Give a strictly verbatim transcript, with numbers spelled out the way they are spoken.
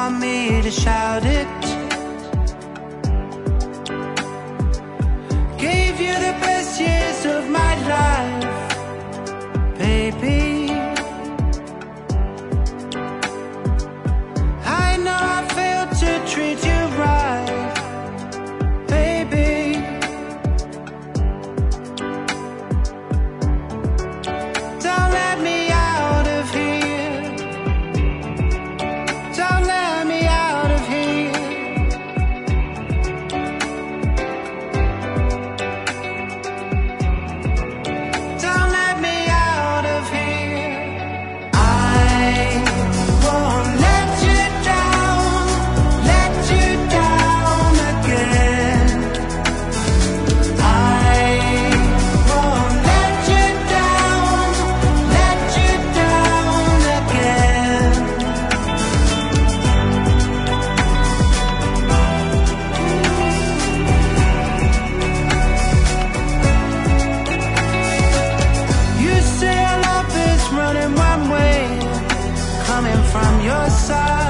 want me to shout it. Gave you the best years of my life, baby. I know I failed to treat you right, baby. Don't let me out of here. Don't let me out of here. Don't let me out of here. I won't let you down, let you down again. I won't let you down, let you down again. You say our love is running one way, coming from your side.